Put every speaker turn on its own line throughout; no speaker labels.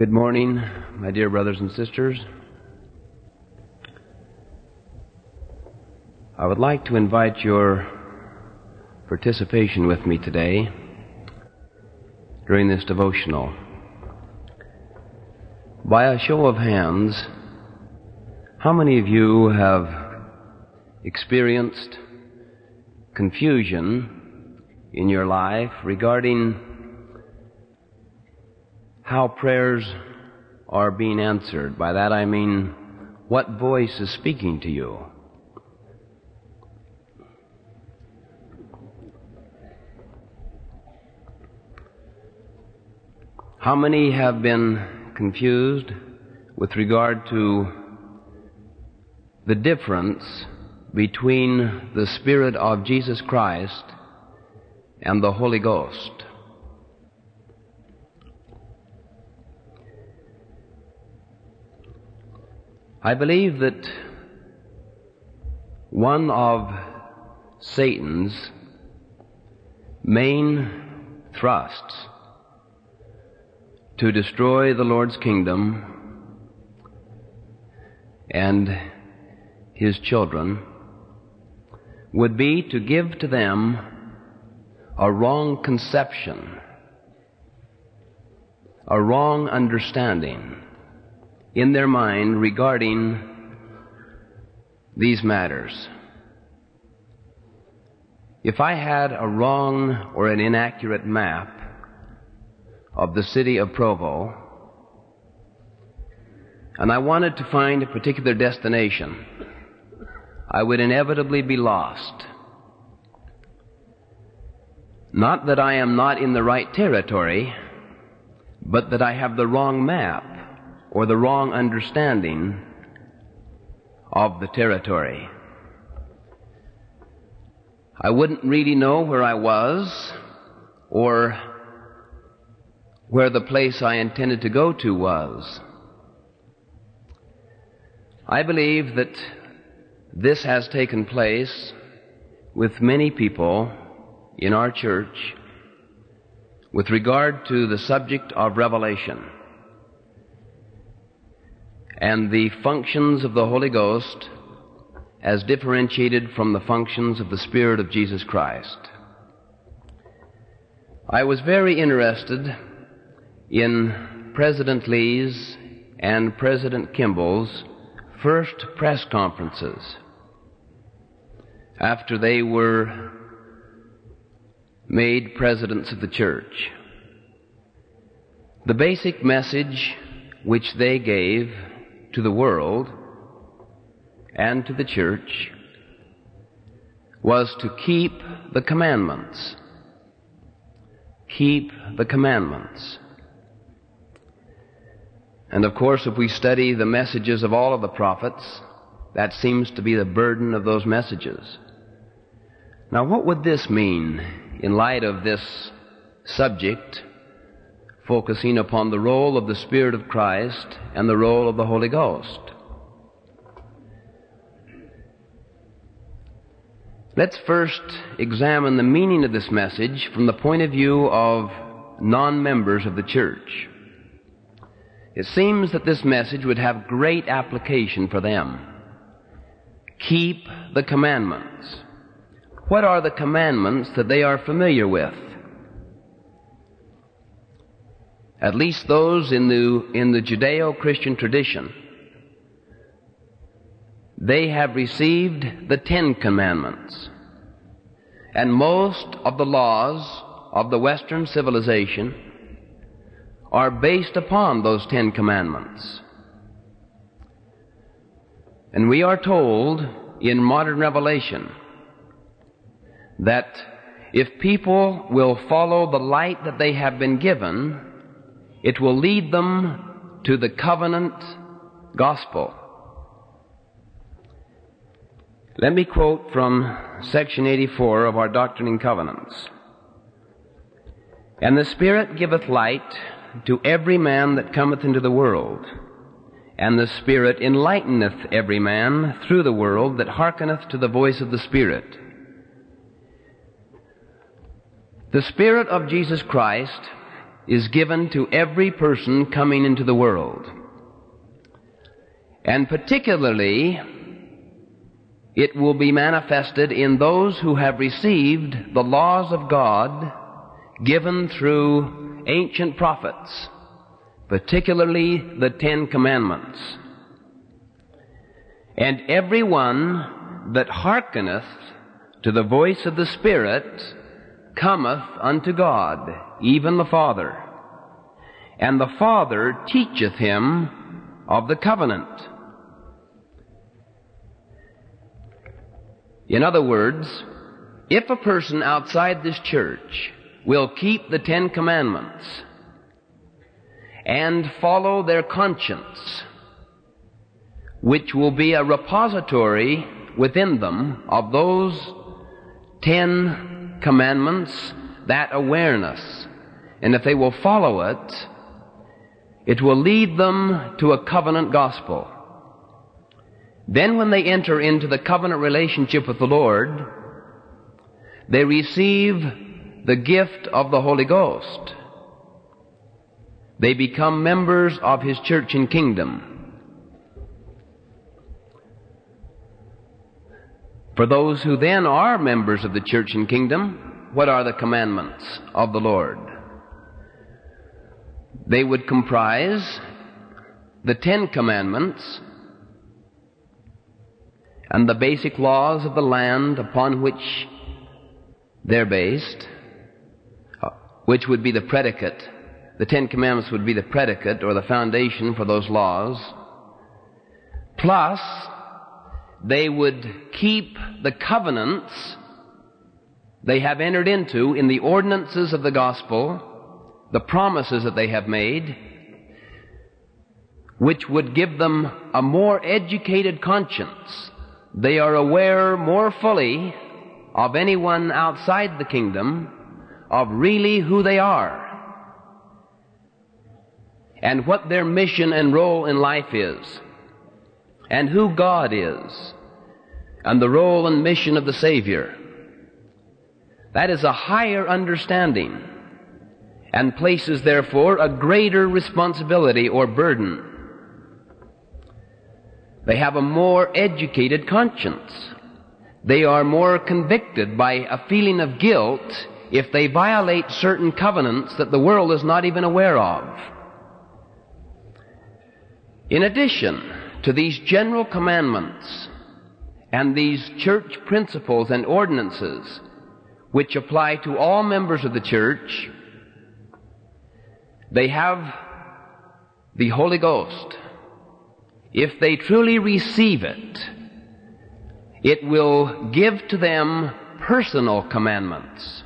Good morning, my dear brothers and sisters. I would like to invite your participation with me today during this devotional. By a show of hands, how many of you have experienced confusion in your life regarding how prayers are being answered? By that I mean, what voice is speaking to you? How many have been confused with regard to the difference between the Spirit of Jesus Christ and the Holy Ghost? I believe that one of Satan's main thrusts to destroy the Lord's kingdom and His children would be to give to them a wrong conception, a wrong understanding in their mind regarding these matters. If I had a wrong or an inaccurate map of the city of Provo, and I wanted to find a particular destination, I would inevitably be lost. Not that I am not in the right territory, but that I have the wrong map or the wrong understanding of the territory. I wouldn't really know where I was or where the place I intended to go to was. I believe that this has taken place with many people in our church with regard to the subject of revelation and the functions of the Holy Ghost as differentiated from the functions of the Spirit of Jesus Christ. I was very interested in President Lee's and President Kimball's first press conferences after they were made presidents of the church. The basic message which they gave to the world and to the church was to keep the commandments. Keep the commandments. And of course, if we study the messages of all of the prophets, that seems to be the burden of those messages. Now, what would this mean in light of this subject focusing upon the role of the Spirit of Christ and the role of the Holy Ghost? Let's first examine the meaning of this message from the point of view of non-members of the church. It seems that this message would have great application for them. Keep the commandments. What are the commandments that they are familiar with? At least those in the Judeo-Christian tradition. They have received the 10 Commandments. And most of the laws of the Western civilization are based upon those 10 Commandments. And we are told in modern revelation that if people will follow the light that they have been given, it will lead them to the covenant gospel. Let me quote from section 84 of our Doctrine and Covenants. And the Spirit giveth light to every man that cometh into the world, and the Spirit enlighteneth every man through the world that hearkeneth to the voice of the Spirit. The Spirit of Jesus Christ is given to every person coming into the world. And particularly, it will be manifested in those who have received the laws of God given through ancient prophets, particularly the 10 Commandments. And every one that hearkeneth to the voice of the Spirit cometh unto God, even the Father. And the Father teacheth him of the covenant. In other words, if a person outside this church will keep the 10 Commandments and follow their conscience, which will be a repository within them of those 10 Commandments, that awareness, and if they will follow it, it will lead them to a covenant gospel. Then when they enter into the covenant relationship with the Lord, they receive the gift of the Holy Ghost. They become members of His church and kingdom. For those who then are members of the church and kingdom, what are the commandments of the Lord? They would comprise the 10 Commandments and the basic laws of the land upon which they're based, which would be the predicate. The 10 Commandments would be the predicate or the foundation for those laws. Plus, they would keep the covenants they have entered into in the ordinances of the gospel, the promises that they have made, which would give them a more educated conscience. They are aware more fully of anyone outside the kingdom of really who they are and what their mission and role in life is, and who God is, and the role and mission of the Savior. That is a higher understanding, and places, therefore, a greater responsibility or burden. They have a more educated conscience. They are more convicted by a feeling of guilt if they violate certain covenants that the world is not even aware of. In addition to these general commandments and these church principles and ordinances which apply to all members of the church, they have the Holy Ghost. If they truly receive it, it will give to them personal commandments.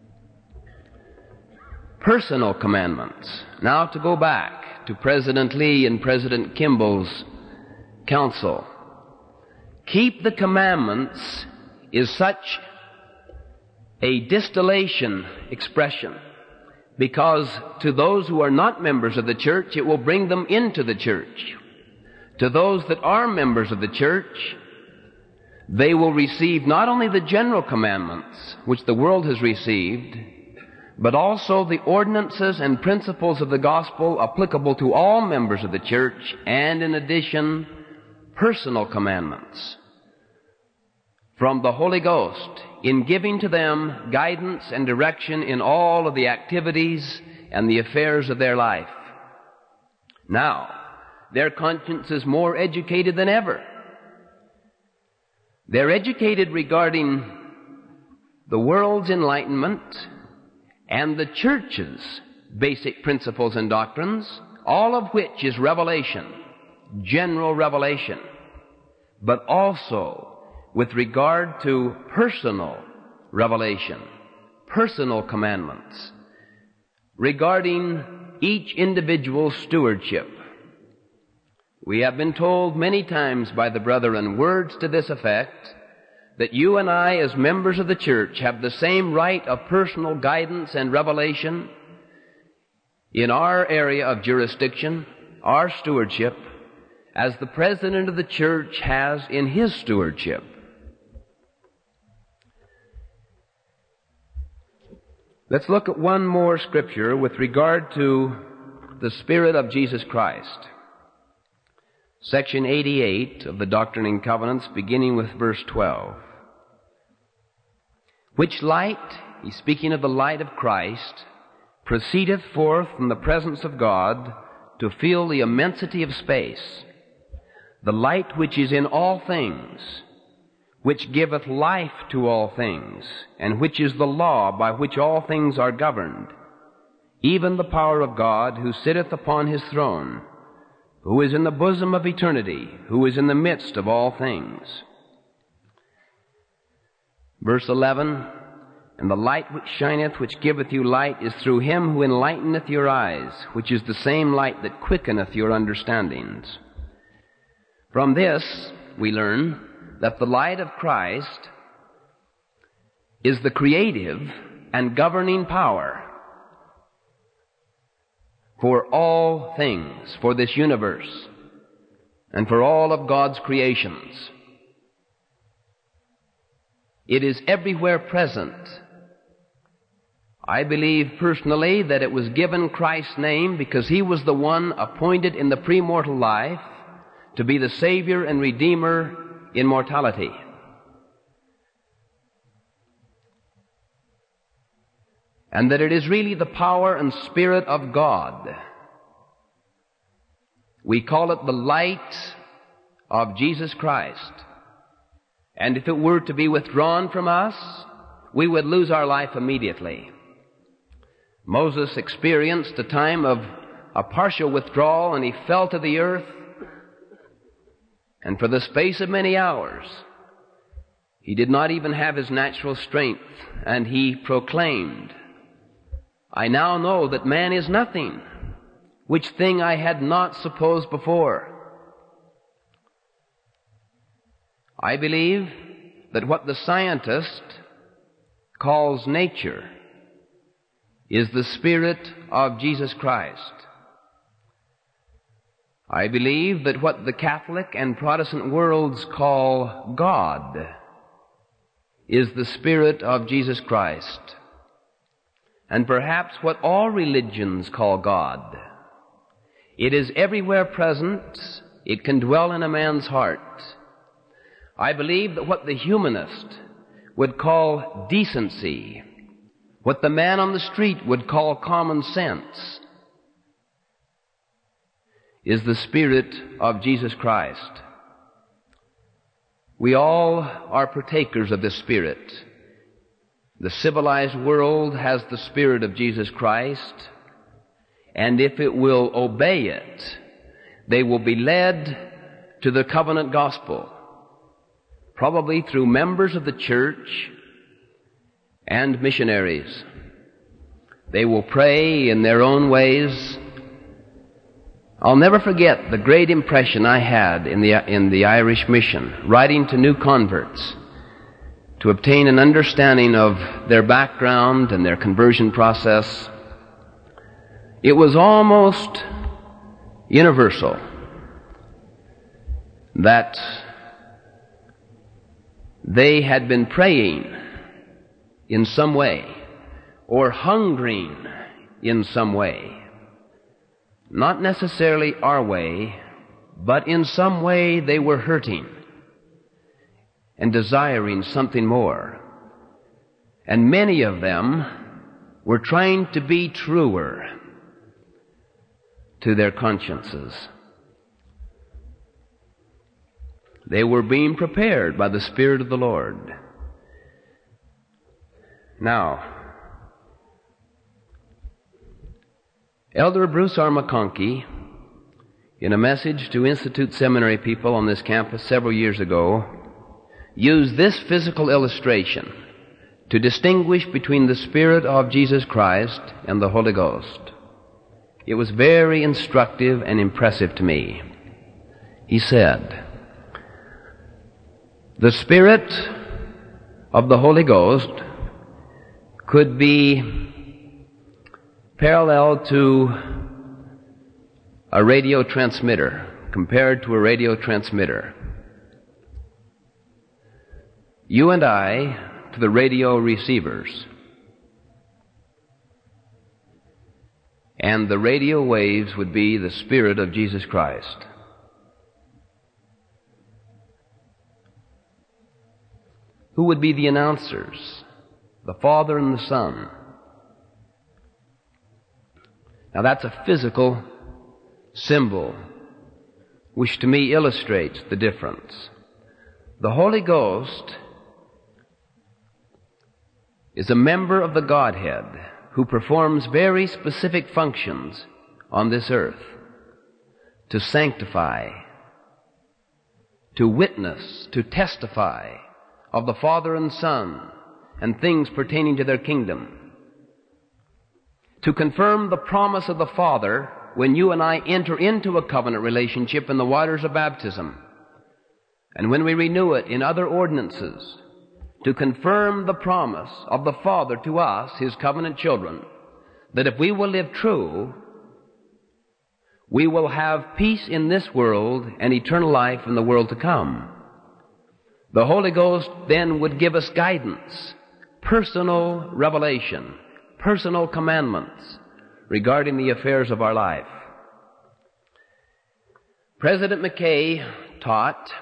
Personal commandments. Now to go back to President Lee and President Kimball's counsel. Keep the commandments is such a distillation expression, because to those who are not members of the church, it will bring them into the church. To those that are members of the church, they will receive not only the general commandments, which the world has received, but also the ordinances and principles of the gospel applicable to all members of the church, and in addition, personal commandments from the Holy Ghost in giving to them guidance and direction in all of the activities and the affairs of their life. Now, their conscience is more educated than ever. They're educated regarding the world's enlightenment and the church's basic principles and doctrines, all of which is revelation, general revelation, but also with regard to personal revelation, personal commandments, regarding each individual's stewardship. We have been told many times by the brethren words to this effect, that you and I, as members of the church, have the same right of personal guidance and revelation in our area of jurisdiction, our stewardship, as the president of the church has in his stewardship. Let's look at one more scripture with regard to the Spirit of Jesus Christ. Section 88 of the Doctrine and Covenants, beginning with verse 12. Which light, he's speaking of the light of Christ, proceedeth forth from the presence of God to fill the immensity of space, the light which is in all things, which giveth life to all things, and which is the law by which all things are governed, even the power of God who sitteth upon his throne, who is in the bosom of eternity, who is in the midst of all things. Verse 11, and the light which shineth, which giveth you light, is through him who enlighteneth your eyes, which is the same light that quickeneth your understandings. From this we learn that the light of Christ is the creative and governing power for all things, for this universe, and for all of God's creations. It is everywhere present. I believe personally that it was given Christ's name because he was the one appointed in the premortal life to be the Savior and Redeemer in mortality. And that it is really the power and Spirit of God. We call it the light of Jesus Christ. And if it were to be withdrawn from us, we would lose our life immediately. Moses experienced a time of a partial withdrawal, and he fell to the earth, and for the space of many hours he did not even have his natural strength, and he proclaimed, I now know that man is nothing, which thing I had not supposed before. I believe that what the scientist calls nature is the Spirit of Jesus Christ. I believe that what the Catholic and Protestant worlds call God is the Spirit of Jesus Christ. And perhaps what all religions call God. It is everywhere present. It can dwell in a man's heart. I believe that what the humanist would call decency, what the man on the street would call common sense, is the Spirit of Jesus Christ. We all are partakers of this Spirit. The civilized world has the Spirit of Jesus Christ, and if it will obey it, they will be led to the covenant gospel, probably through members of the church and missionaries. They will pray in their own ways. I'll never forget the great impression I had in the Irish mission, writing to new converts to obtain an understanding of their background and their conversion process. It was almost universal that they had been praying in some way or hungering in some way. Not necessarily our way, but in some way they were hurting and desiring something more. And many of them were trying to be truer to their consciences. They were being prepared by the Spirit of the Lord. Now, Elder Bruce R. McConkie, in a message to Institute Seminary people on this campus several years ago, used this physical illustration to distinguish between the Spirit of Jesus Christ and the Holy Ghost. It was very instructive and impressive to me. He said, the Spirit of the Holy Ghost could be parallel to a radio transmitter, compared to a radio transmitter. You and I to the radio receivers. and the radio waves would be the Spirit of Jesus Christ. Who would be the announcers? The Father and the Son. Now that's a physical symbol, which to me illustrates the difference. The Holy Ghost is a member of the Godhead who performs very specific functions on this earth: to sanctify, to witness, to testify of the Father and Son and things pertaining to their kingdom, to confirm the promise of the Father when you and I enter into a covenant relationship in the waters of baptism, and when we renew it in other ordinances, to confirm the promise of the Father to us, His covenant children, that if we will live true, we will have peace in this world and eternal life in the world to come. The Holy Ghost then would give us guidance, personal revelation, personal commandments regarding the affairs of our life. President McKay taught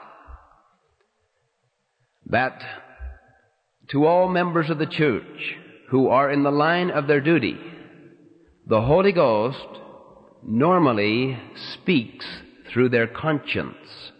that to all members of the church who are in the line of their duty, the Holy Ghost normally speaks through their conscience.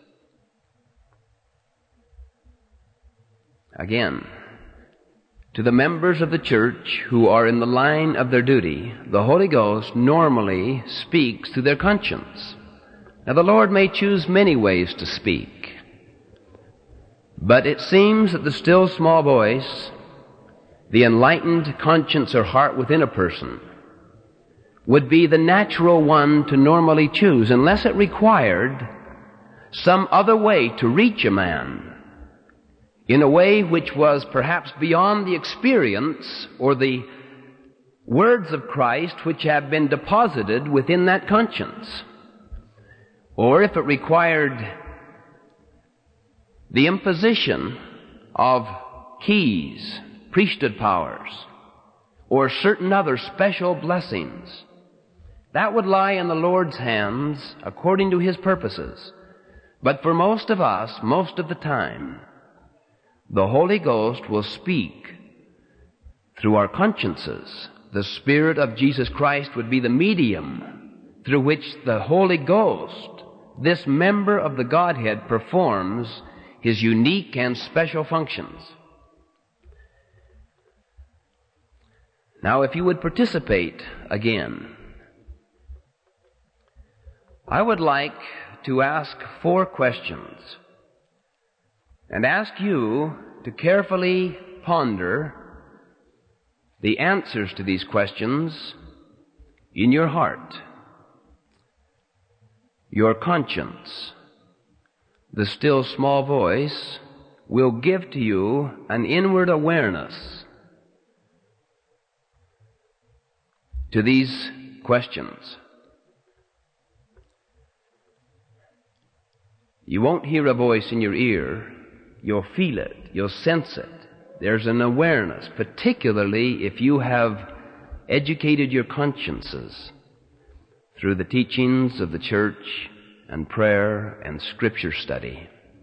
Again, to the members of the church who are in the line of their duty, the Holy Ghost normally speaks through their conscience. Now, the Lord may choose many ways to speak, but it seems that the still small voice, the enlightened conscience or heart within a person, would be the natural one to normally choose, unless it required some other way to reach a man in a way which was perhaps beyond the experience or the words of Christ which have been deposited within that conscience. Or if it required the imposition of keys, priesthood powers, or certain other special blessings, that would lie in the Lord's hands according to His purposes. But for most of us, most of the time, the Holy Ghost will speak through our consciences. The Spirit of Jesus Christ would be the medium through which the Holy Ghost, this member of the Godhead, performs His unique and special functions. Now, if you would participate again, I would like to ask 4 questions and ask you to carefully ponder the answers to these questions in your heart. Your conscience, the still small voice, will give to you an inward awareness to these questions. You won't hear a voice in your ear. You'll feel it. You'll sense it. There's an awareness, particularly if you have educated your consciences through the teachings of the church and prayer and scripture study.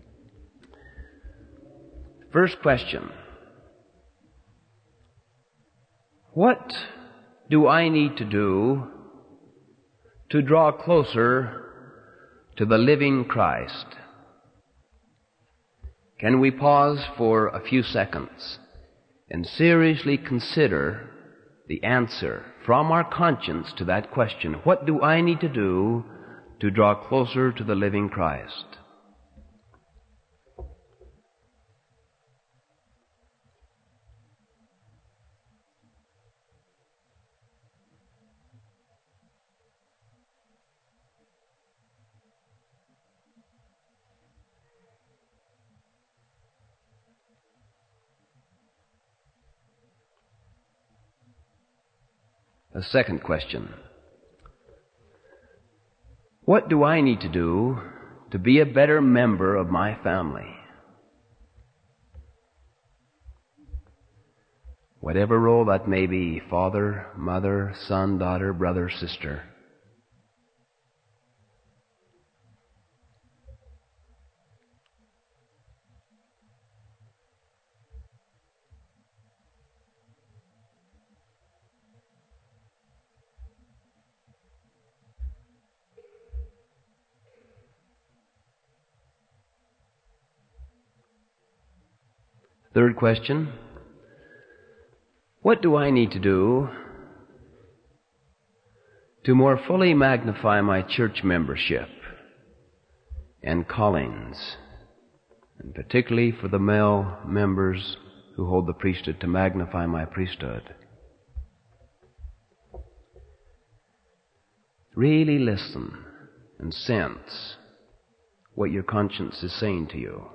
First question: what do I need to do to draw closer to the living Christ? Can we pause for a few seconds and seriously consider the answer from our conscience to that question? What do I need to do to draw closer to the living Christ? A second question: what do I need to do to be a better member of my family? whatever role that may be, father, mother, son, daughter, brother, sister. Third question, what do I need to do to more fully magnify my church membership and callings, and particularly for the male members who hold the priesthood, to magnify my priesthood? Really listen and sense what your conscience is saying to you.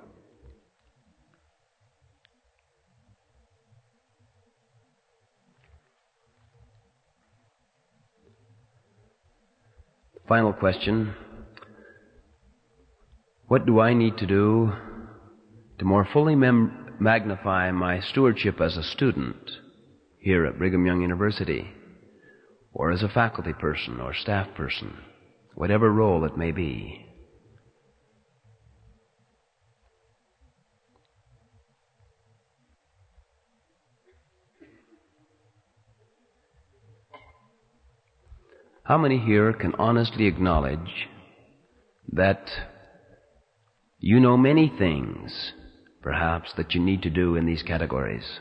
Final question, what do I need to do to more fully magnify my stewardship as a student here at Brigham Young University, or as a faculty person or staff person, whatever role it may be? How many here can honestly acknowledge that you know many things, perhaps, that you need to do in these categories?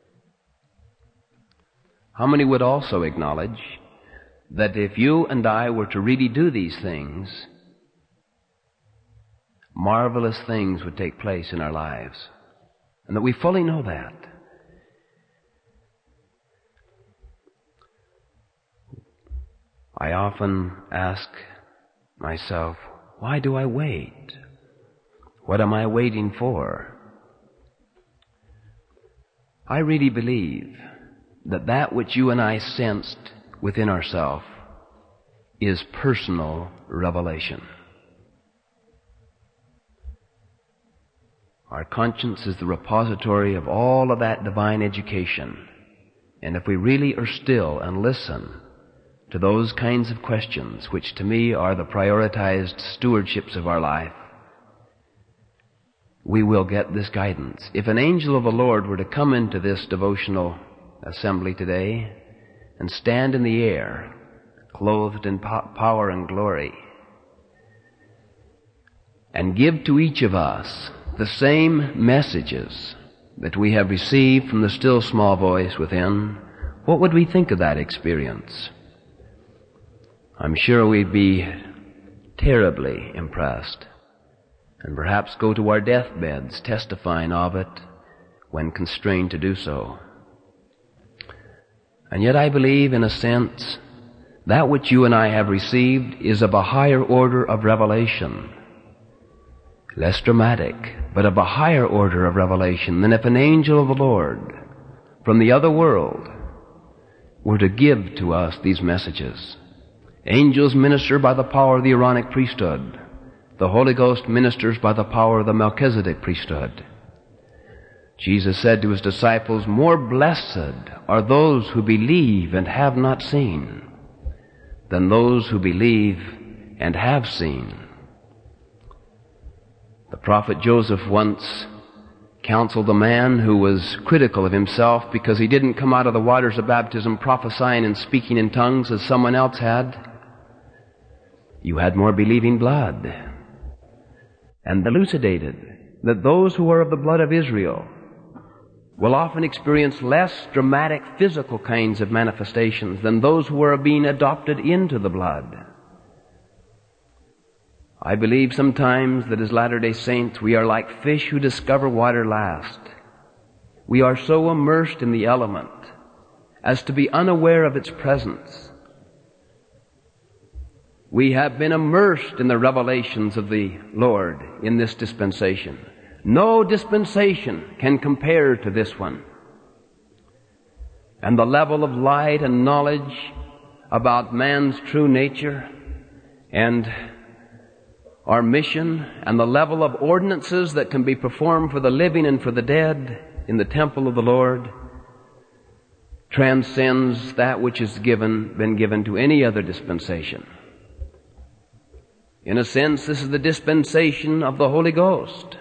How many would also acknowledge that if you and I were to really do these things, marvelous things would take place in our lives, and that we fully know that? I often ask myself, why do I wait? What am I waiting for? I really believe that that which you and I sensed within ourselves is personal revelation. Our conscience is the repository of all of that divine education. And if we really are still and listen to those kinds of questions, which to me are the prioritized stewardships of our life, we will get this guidance. If an angel of the Lord were to come into this devotional assembly today and stand in the air, clothed in power and glory, and give to each of us the same messages that we have received from the still small voice within, what would we think of that experience? I'm sure we'd be terribly impressed, and perhaps go to our deathbeds testifying of it when constrained to do so. And yet I believe, in a sense, that which you and I have received is of a higher order of revelation, less dramatic, but of a higher order of revelation than if an angel of the Lord from the other world were to give to us these messages. Angels minister by the power of the Aaronic priesthood. The Holy Ghost ministers by the power of the Melchizedek priesthood. Jesus said to his disciples, "More blessed are those who believe and have not seen than those who believe and have seen." The prophet Joseph once counseled a man who was critical of himself because he didn't come out of the waters of baptism prophesying and speaking in tongues as someone else had. "You had more believing blood," and elucidated that those who are of the blood of Israel will often experience less dramatic physical kinds of manifestations than those who are being adopted into the blood. I believe sometimes that as Latter-day Saints we are like fish who discover water last. We are so immersed in the element as to be unaware of its presence. We have been immersed in the revelations of the Lord in this dispensation. No dispensation can compare to this one. And the level of light and knowledge about man's true nature and our mission, and the level of ordinances that can be performed for the living and for the dead in the temple of the Lord, transcends that which has been given to any other dispensation. In a sense, this is the dispensation of the Holy Ghost.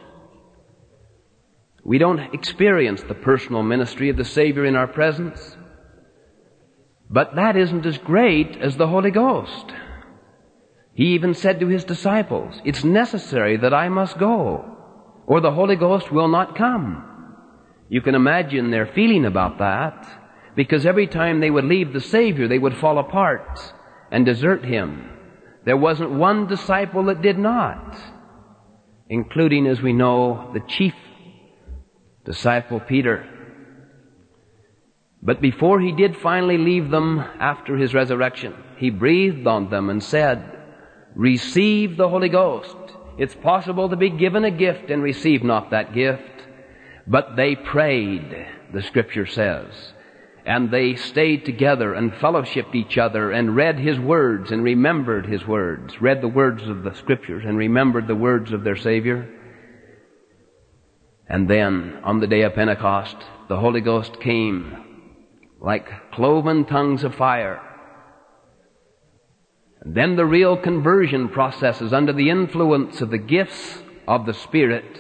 We don't experience the personal ministry of the Savior in our presence, but that isn't as great as the Holy Ghost. He even said to his disciples, "It's necessary that I must go, or the Holy Ghost will not come." You can imagine their feeling about that, because every time they would leave the Savior, they would fall apart and desert him. There wasn't one disciple that did not, including, as we know, the chief disciple Peter. But before he did finally leave them after his resurrection, he breathed on them and said, "Receive the Holy Ghost." It's possible to be given a gift and receive not that gift. But they prayed, the Scripture says, and they stayed together and fellowshiped each other and read his words and remembered his words, read the words of the Scriptures and remembered the words of their Savior. And then, on the day of Pentecost, the Holy Ghost came like cloven tongues of fire. And then the real conversion processes under the influence of the gifts of the Spirit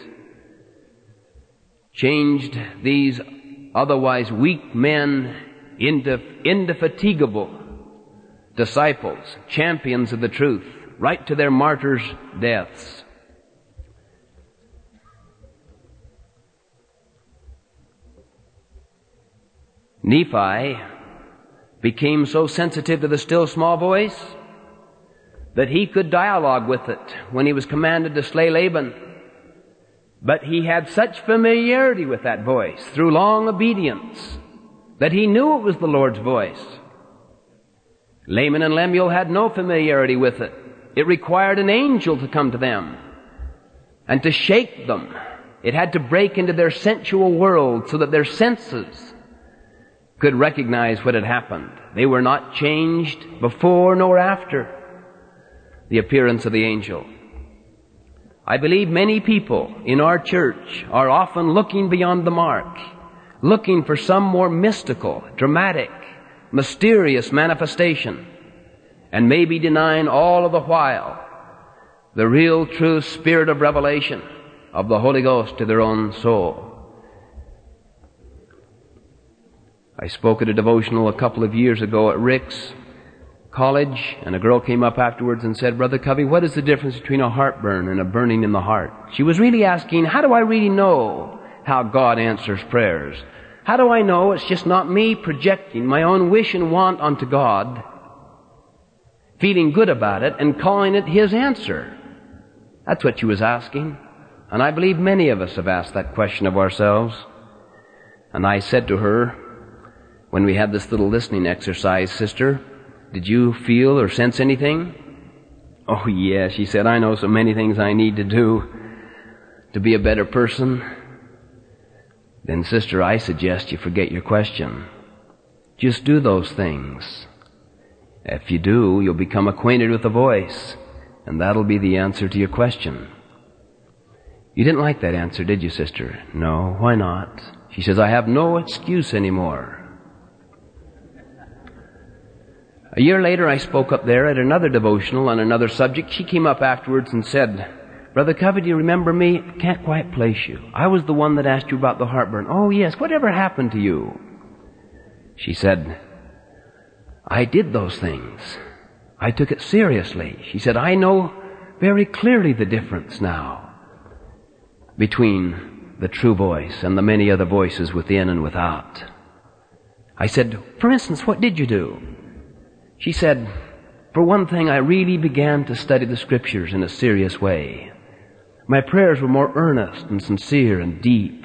changed these otherwise weak men into indefatigable disciples, champions of the truth, right to their martyrs' deaths. Nephi became so sensitive to the still small voice that he could dialogue with it when he was commanded to slay Laban. But he had such familiarity with that voice through long obedience that he knew it was the Lord's voice. Laman and Lemuel had no familiarity with it. It required an angel to come to them and to shake them. It had to break into their sensual world so that their senses could recognize what had happened. They were not changed before nor after the appearance of the angel. I believe many people in our church are often looking beyond the mark, looking for some more mystical, dramatic, mysterious manifestation, and maybe denying all of the while the real true spirit of revelation of the Holy Ghost to their own soul. I spoke at a devotional a couple of years ago at Rick's College, and a girl came up afterwards and said, "Brother Covey, what is the difference between a heartburn and a burning in the heart?" She was really asking, how do I really know how God answers prayers? How do I know it's just not me projecting my own wish and want onto God, feeling good about it, and calling it His answer? That's what she was asking. And I believe many of us have asked that question of ourselves. And I said to her, when we had this little listening exercise, "Sister, did you feel or sense anything?" "Oh, yes," she said, "I know so many things I need to do to be a better person." "Then, sister, I suggest you forget your question. Just do those things. If you do, you'll become acquainted with the voice, and that'll be the answer to your question." "You didn't like that answer, did you, sister?" "No, why not?" She says, "I have no excuse anymore." A year later, I spoke up there at another devotional on another subject. She came up afterwards and said, "Brother Covey, do you remember me? I can't quite place you. I was the one that asked you about the heartburn." "Oh, yes. Whatever happened to you?" She said, "I did those things. I took it seriously." She said, "I know very clearly the difference now between the true voice and the many other voices within and without." I said, "For instance, what did you do?" She said, "For one thing, I really began to study the Scriptures in a serious way. My prayers were more earnest and sincere and deep.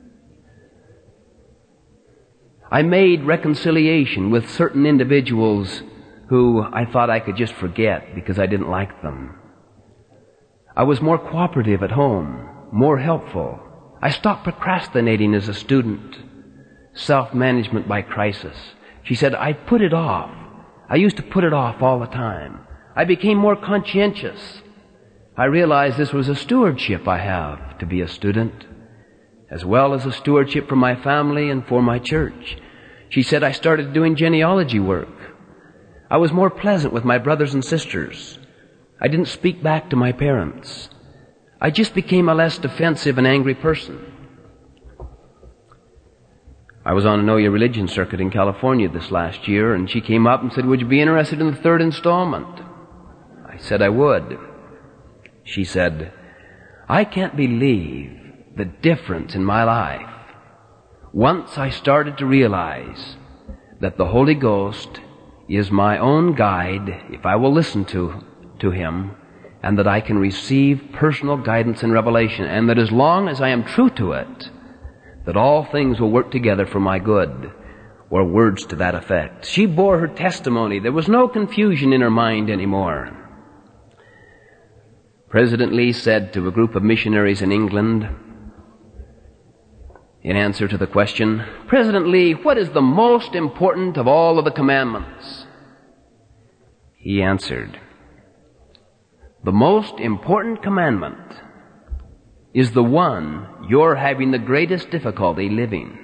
I made reconciliation with certain individuals who I thought I could just forget because I didn't like them. I was more cooperative at home, more helpful. I stopped procrastinating as a student, self-management by crisis." She said, "I put it off. I used to put it off all the time. I became more conscientious. I realized this was a stewardship I have to be a student, as well as a stewardship for my family and for my church." She said, I started doing genealogy work. I was more pleasant with my brothers and sisters. I didn't speak back to my parents. I just became a less defensive and angry person. I was on a Know Your Religion circuit in California this last year, and she came up and said, would you be interested in the third installment? I said I would. She said, I can't believe the difference in my life once I started to realize that the Holy Ghost is my own guide if I will listen to Him, and that I can receive personal guidance and revelation, and that as long as I am true to it, that all things will work together for my good, or words to that effect. She bore her testimony. There was no confusion in her mind anymore. President Lee said to a group of missionaries in England, in answer to the question, President Lee, what is the most important of all of the commandments? He answered, the most important commandment is the one you're having the greatest difficulty living.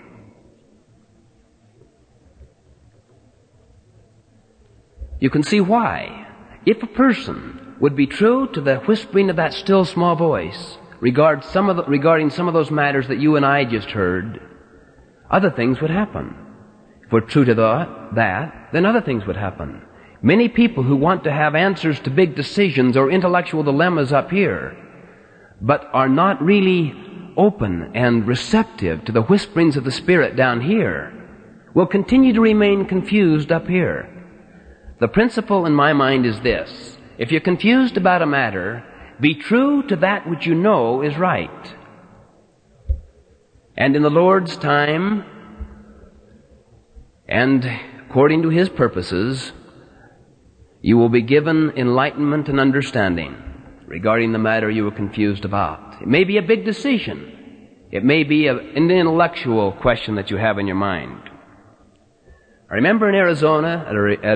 You can see why. If a person would be true to the whispering of that still small voice regarding some of those matters that you and I just heard, other things would happen. If we're true to that, then other things would happen. Many people who want to have answers to big decisions or intellectual dilemmas up here, but are not really open and receptive to the whisperings of the Spirit down here, will continue to remain confused up here. The principle in my mind is this: if you're confused about a matter, be true to that which you know is right. And in the Lord's time, and according to His purposes, you will be given enlightenment and understanding regarding the matter you were confused about. It may be a big decision. It may be an intellectual question that you have in your mind. I remember in Arizona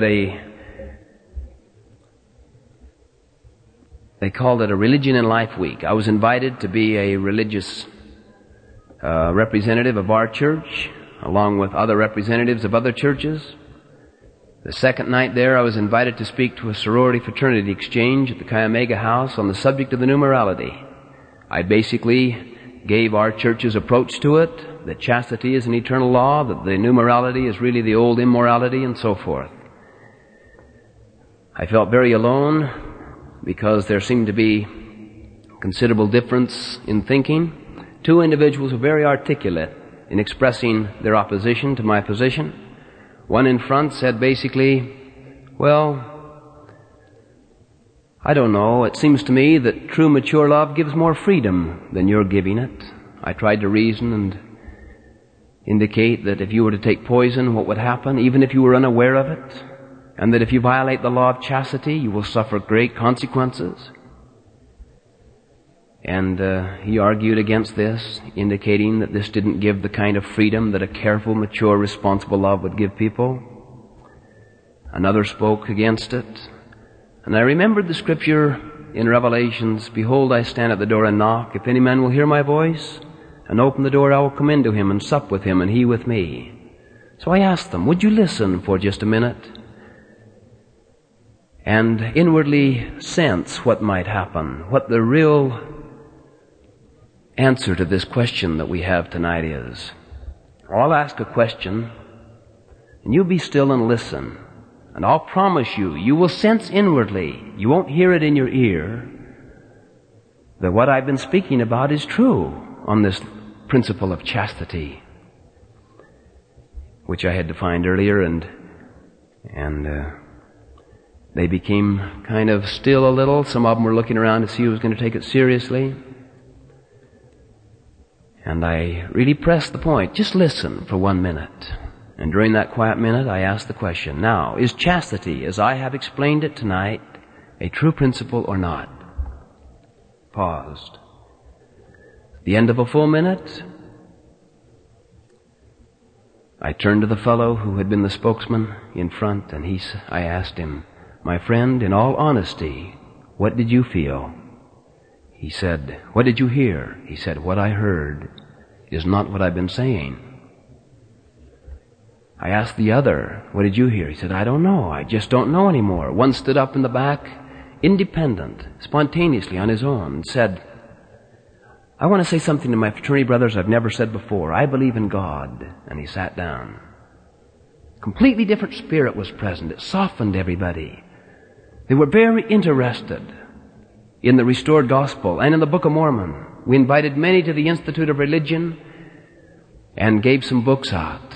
they called it a Religion and Life Week. I was invited to be a religious representative of our church, along with other representatives of other churches. The second night there, I was invited to speak to a sorority fraternity exchange at the Chi Omega House on the subject of the numerality. I basically gave our church's approach to it, that chastity is an eternal law, that the numerality is really the old immorality, and so forth. I felt very alone because there seemed to be considerable difference in thinking. Two individuals were very articulate in expressing their opposition to my position. One in front said basically, well, I don't know, it seems to me that true mature love gives more freedom than you're giving it. I tried to reason and indicate that if you were to take poison, what would happen, even if you were unaware of it, and that if you violate the law of chastity, you will suffer great consequences. And he argued against this, indicating that this didn't give the kind of freedom that a careful, mature, responsible love would give people. Another spoke against it. And I remembered the scripture in Revelations, behold, I stand at the door and knock. If any man will hear my voice and open the door, I will come into him and sup with him and he with me. So I asked them, would you listen for just a minute and inwardly sense what might happen, what the real answer to this question that we have tonight is. I'll ask a question, and you be still and listen. And I'll promise you, you will sense inwardly, you won't hear it in your ear, that what I've been speaking about is true on this principle of chastity, which I had defined earlier, and they became kind of still a little. Some of them were looking around to see who was going to take it seriously. And I really pressed the point. Just listen for 1 minute. And during that quiet minute, I asked the question, now, is chastity, as I have explained it tonight, a true principle or not? Paused. At the end of a full minute, I turned to the fellow who had been the spokesman in front, and I asked him, my friend, in all honesty, what did you feel? He said, what did you hear? He said, what I heard is not what I've been saying. I asked the other, what did you hear? He said, I don't know. I just don't know anymore. One stood up in the back, independent, spontaneously on his own, and said, I want to say something to my fraternity brothers I've never said before. I believe in God. And he sat down. Completely different spirit was present. It softened everybody. They were very interested in the restored gospel and in the Book of Mormon. We invited many to the Institute of Religion and gave some books out.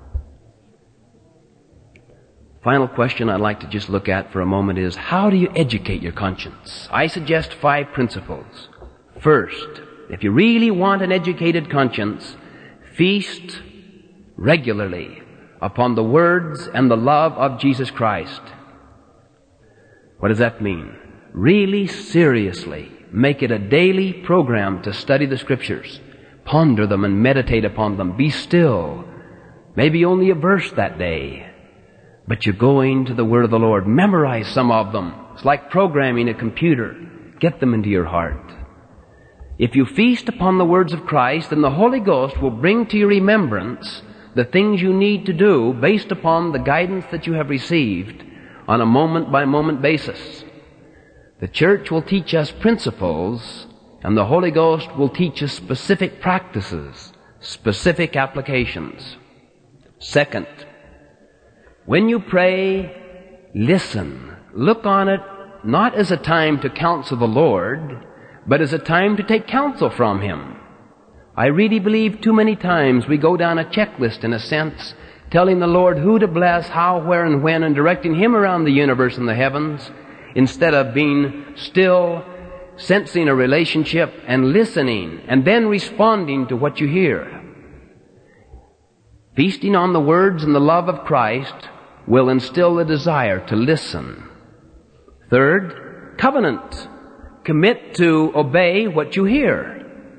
Final question I'd like to just look at for a moment is, how do you educate your conscience? I suggest 5 principles. First, if you really want an educated conscience, feast regularly upon the words and the love of Jesus Christ. What does that mean? Really seriously make it a daily program to study the Scriptures. Ponder them and meditate upon them. Be still. Maybe only a verse that day. But you're going to the Word of the Lord. Memorize some of them. It's like programming a computer. Get them into your heart. If you feast upon the words of Christ, then the Holy Ghost will bring to your remembrance the things you need to do based upon the guidance that you have received on a moment-by-moment basis. The church will teach us principles, and the Holy Ghost will teach us specific practices, specific applications. Second, when you pray, listen. Look on it not as a time to counsel the Lord, but as a time to take counsel from Him. I really believe too many times we go down a checklist, in a sense, telling the Lord who to bless, how, where, and when, and directing Him around the universe and the heavens, instead of being still, sensing a relationship, and listening, and then responding to what you hear. Feasting on the words and the love of Christ will instill the desire to listen. Third, covenant. Commit to obey what you hear.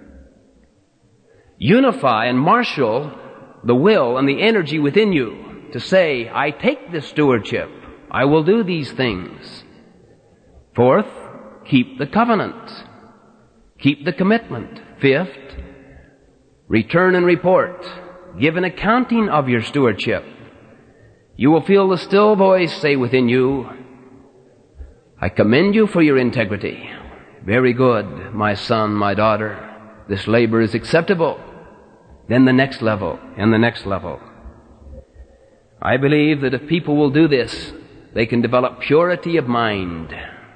Unify and marshal the will and the energy within you to say, I take this stewardship. I will do these things. Fourth, keep the covenant. Keep the commitment. Fifth, return and report. Give an accounting of your stewardship. You will feel the still voice say within you, I commend you for your integrity. Very good, my son, my daughter. This labor is acceptable. Then the next level, and the next level. I believe that if people will do this, they can develop purity of mind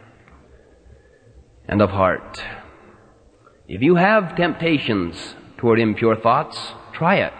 and of heart. If you have temptations toward impure thoughts, try it.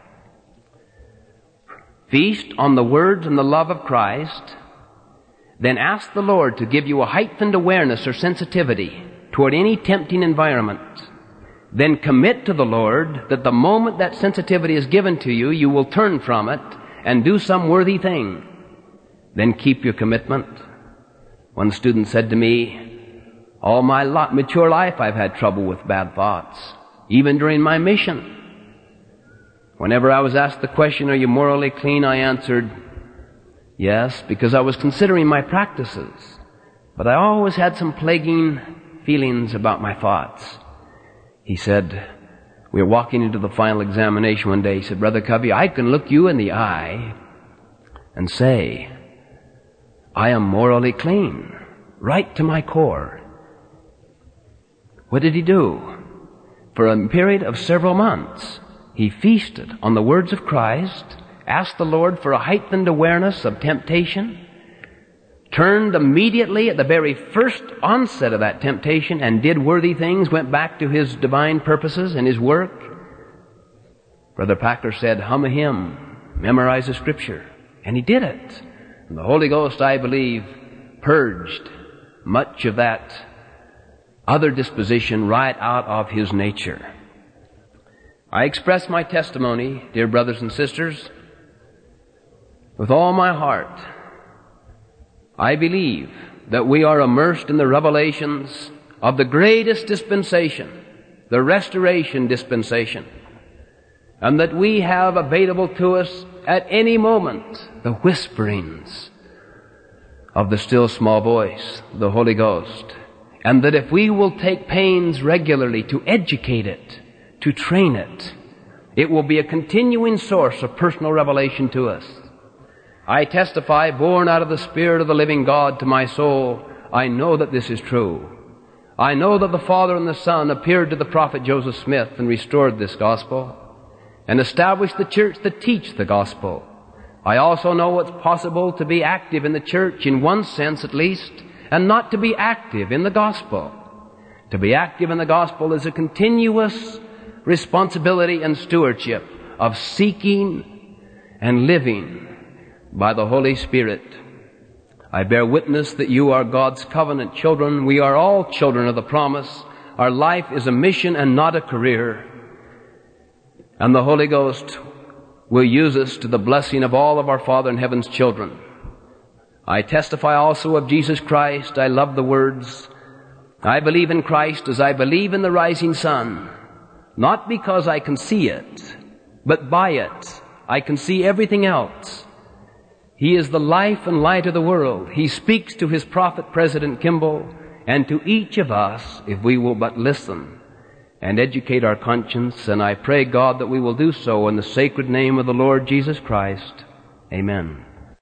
Feast on the words and the love of Christ. Then ask the Lord to give you a heightened awareness or sensitivity toward any tempting environment. Then commit to the Lord that the moment that sensitivity is given to you, you will turn from it and do some worthy thing. Then keep your commitment. One student said to me, all my mature life I've had trouble with bad thoughts, even during my mission. Whenever I was asked the question, are you morally clean? I answered, yes, because I was considering my practices. But I always had some plaguing feelings about my thoughts. He said, we were walking into the final examination one day. He said, Brother Covey, I can look you in the eye and say, I am morally clean, right to my core. What did he do? For a period of several months, he feasted on the words of Christ, asked the Lord for a heightened awareness of temptation, turned immediately at the very first onset of that temptation and did worthy things, went back to His divine purposes and His work. Brother Packer said, hum a hymn, memorize the Scripture. And he did it. And the Holy Ghost, I believe, purged much of that other disposition right out of his nature. I express my testimony, dear brothers and sisters, with all my heart. I believe that we are immersed in the revelations of the greatest dispensation, the restoration dispensation, and that we have available to us at any moment the whisperings of the still small voice, the Holy Ghost, and that if we will take pains regularly to educate it, to train it, It will be a continuing source of personal revelation to us. I testify, born out of the Spirit of the living God to my soul, I know that this is true. I know that the Father and the Son appeared to the prophet Joseph Smith and restored this gospel and established the church that teach the gospel. I also know it's possible to be active in the church in one sense at least, and not to be active in the gospel. To be active in the gospel is a continuous responsibility and stewardship of seeking and living by the Holy Spirit. I bear witness that you are God's covenant children. We are all children of the promise. Our life is a mission and not a career. And the Holy Ghost will use us to the blessing of all of our Father in heaven's children. I testify also of Jesus Christ. I love the words, I believe in Christ as I believe in the rising sun, not because I can see it, but by it I can see everything else. He is the life and light of the world. He speaks to his prophet, President Kimball, and to each of us if we will but listen and educate our conscience. And I pray, God, that we will do so in the sacred name of the Lord Jesus Christ. Amen.